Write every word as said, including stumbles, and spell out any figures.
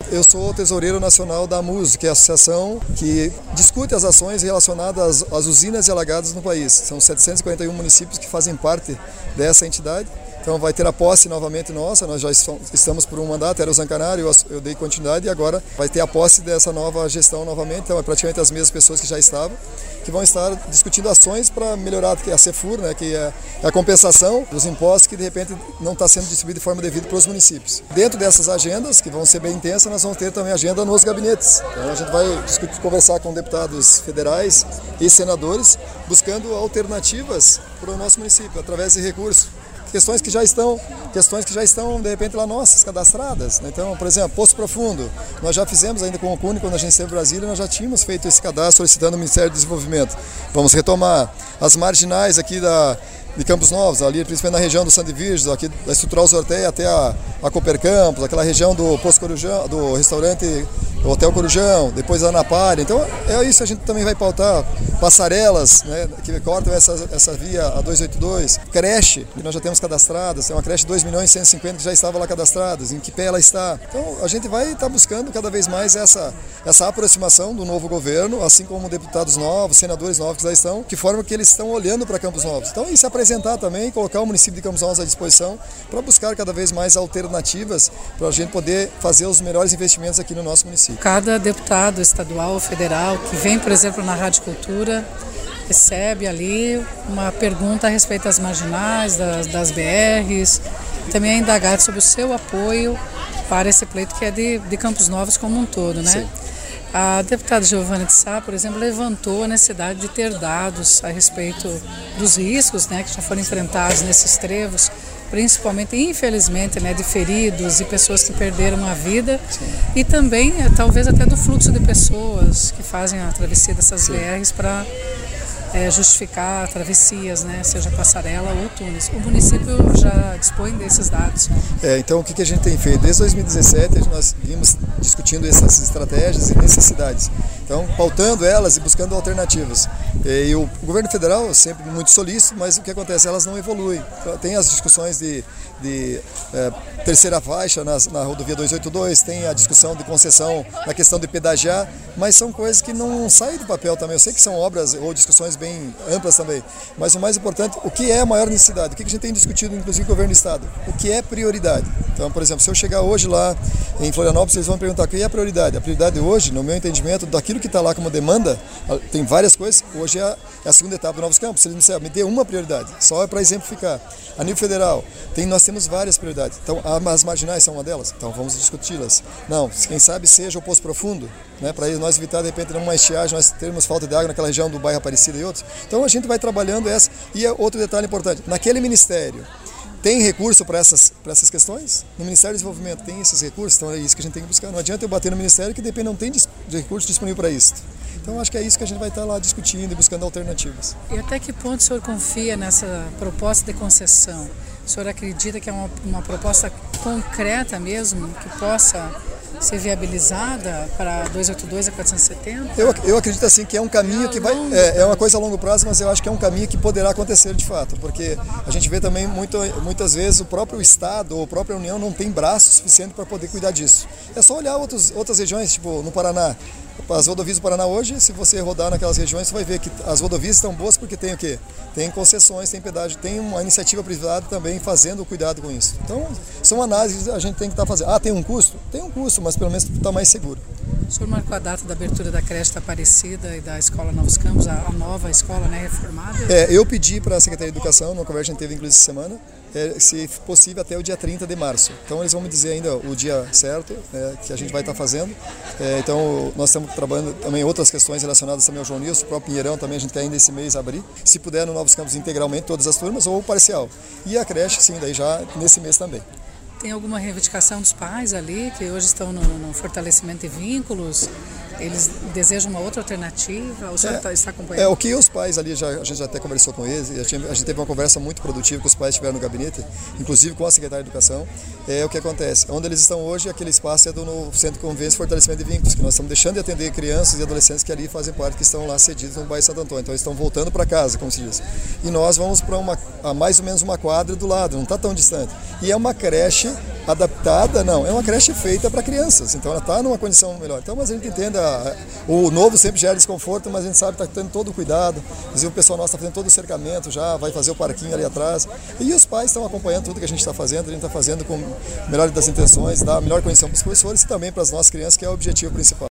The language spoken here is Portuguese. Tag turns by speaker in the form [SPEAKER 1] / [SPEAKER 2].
[SPEAKER 1] Eu sou o tesoureiro nacional da AMUS, que é a associação que discute as ações relacionadas às, às usinas e alagadas no país. São setecentos e quarenta e um municípios que fazem parte dessa entidade. Então vai ter a posse novamente nossa, nós já estamos por um mandato, era o Zancanaro, eu, eu dei continuidade e agora vai ter a posse dessa nova gestão novamente, então é praticamente as mesmas pessoas que já estavam, que vão estar discutindo ações para melhorar a CEFUR, né, que é a compensação dos impostos que de repente não está sendo distribuído de forma devida para os municípios. Dentro dessas agendas, que vão ser bem intensas, nós vamos ter também agenda nos gabinetes. Então a gente vai discutir, conversar com deputados federais e senadores, buscando alternativas para o nosso município, através de recursos. Questões que já estão, questões que já estão de repente lá nossas, cadastradas. Então, por exemplo, Poço Profundo, nós já fizemos ainda com o Cune, quando a gente esteve em Brasília, nós já tínhamos feito esse cadastro solicitando o Ministério do Desenvolvimento. Vamos retomar as marginais aqui da, de Campos Novos, ali principalmente na região do Santo Virgem, aqui da Estrutural Zorteia até a, a Cooper Campos, aquela região do Poço Corujão, do restaurante Hotel Corujão, depois a Anapari. Então é isso, a gente também vai pautar passarelas, né, que cortam essa, essa via A duzentos e oitenta e dois, creche, que nós já temos cadastradas, é uma creche de dois milhões e cento e cinquenta que já estava lá cadastradas, em que pé ela está. Então a gente vai estar buscando cada vez mais essa, essa aproximação do novo governo, assim como deputados novos, senadores novos que já estão, que forma que eles estão olhando para Campos Novos. Então e se apresentar também, colocar o município de Campos Novos à disposição para buscar cada vez mais alternativas para a gente poder fazer os melhores investimentos aqui no nosso município.
[SPEAKER 2] Cada deputado estadual ou federal que vem, por exemplo, na Rádio Cultura, recebe ali uma pergunta a respeito das marginais, das, das B Rs, também é indagado sobre o seu apoio para esse pleito que é de, de Campos Novos como um todo, né? Sim. A deputada Giovana de Sá, por exemplo, levantou a necessidade de ter dados a respeito dos riscos, né, que já foram enfrentados nesses trevos, principalmente, infelizmente, né, de feridos e pessoas que perderam a vida. Sim. E também, talvez, até do fluxo de pessoas que fazem a travessia dessas Sim. B Rs para é, justificar travessias, né, seja passarela ou túneis. O município já dispõe desses dados.
[SPEAKER 1] É, então, o que a gente tem feito? Desde dois mil e dezessete, nós vimos discutindo essas estratégias e necessidades. Então, pautando elas e buscando alternativas. E o governo federal sempre muito solícito, mas o que acontece? Elas não evoluem. Tem as discussões de, de é, terceira faixa na, na rodovia duzentos e oitenta e dois, tem a discussão de concessão na questão de pedagiar, mas são coisas que não saem do papel também. Eu sei que são obras ou discussões bem amplas também, mas o mais importante, o que é a maior necessidade? O que a gente tem discutido, inclusive, com o governo do estado? O que é prioridade? Então, por exemplo, se eu chegar hoje lá em Florianópolis, eles vão me perguntar o que é a prioridade. A prioridade hoje, no meu entendimento, daquilo que está lá como demanda, tem várias coisas, hoje é a, é a segunda etapa do Novos Campos. Eles me disseram, me dê uma prioridade, só é para exemplificar. A nível federal, tem, nós temos várias prioridades. Então, as marginais são uma delas, então vamos discuti-las. Não, quem sabe seja o Poço Profundo, né, para nós evitar, de repente, numa estiagem, nós termos falta de água naquela região do bairro Aparecida e outros. Então, a gente vai trabalhando essa. E outro detalhe importante, naquele ministério, tem recurso para essas, para essas questões? No Ministério do Desenvolvimento tem esses recursos? Então é isso que a gente tem que buscar. Não adianta eu bater no Ministério que depende, não tem de recurso disponível para isso. Então acho que é isso que a gente vai estar lá discutindo e buscando alternativas.
[SPEAKER 2] E até que ponto o senhor confia nessa proposta de concessão? O senhor acredita que é uma, uma proposta concreta mesmo, que possa ser viabilizada para duzentos e oitenta e dois a quatrocentos e setenta?
[SPEAKER 1] Eu, eu acredito assim que é um caminho que vai, é, é uma coisa a longo prazo, mas eu acho que é um caminho que poderá acontecer de fato, porque a gente vê também muito, muitas vezes o próprio Estado ou a própria União não tem braço suficiente para poder cuidar disso. É só olhar outros, outras regiões, tipo no Paraná. As rodovias do Paraná hoje, se você rodar naquelas regiões, você vai ver que as rodovias estão boas porque tem o quê? Tem concessões, tem pedágio, tem uma iniciativa privada também fazendo o cuidado com isso. Então, são análises que a gente tem que estar fazendo. Ah, tem um custo? Tem um custo, mas pelo menos está mais seguro.
[SPEAKER 2] O senhor marcou a data da abertura da creche da Aparecida e da Escola Novos Campos, a, a nova escola, né, reformada?
[SPEAKER 1] É, eu pedi para a Secretaria de Educação, numa conversa que a gente teve inclusive essa semana, é, se possível até o dia trinta de março. Então eles vão me dizer ainda o dia certo, é, que a gente vai estar fazendo. É, então nós estamos trabalhando também outras questões relacionadas também ao João Nilson, o próprio Pinheirão também a gente quer ainda esse mês abrir. Se puder no Novos Campos integralmente todas as turmas ou parcial. E a creche sim, daí já nesse mês também.
[SPEAKER 2] Tem alguma reivindicação dos pais ali, que hoje estão no, no fortalecimento de vínculos? Eles desejam uma outra alternativa? O senhor é, está acompanhando?
[SPEAKER 1] É, o que os pais ali, já, a gente já até conversou com eles, a gente, a gente teve uma conversa muito produtiva que os pais tiveram no gabinete, inclusive com a secretária de Educação. É o que acontece. Onde eles estão hoje, aquele espaço é do no Centro de Convivência e Fortalecimento de Vínculos, que nós estamos deixando de atender crianças e adolescentes que ali fazem parte, que estão lá cedidos no bairro Santo Antônio. Então eles estão voltando para casa, como se diz. E nós vamos para uma, a mais ou menos uma quadra do lado, não está tão distante. E é uma creche adaptada, não, é uma creche feita para crianças, então ela está numa condição melhor. Então, mas a gente entende, a, o novo sempre gera desconforto, mas a gente sabe que está tendo todo o cuidado, inclusive o pessoal nosso está fazendo todo o cercamento já, vai fazer o parquinho ali atrás, e os pais estão acompanhando tudo que a gente está fazendo, a gente está fazendo com a melhor das intenções, dar a melhor condição para os professores e também para as nossas crianças, que é o objetivo principal.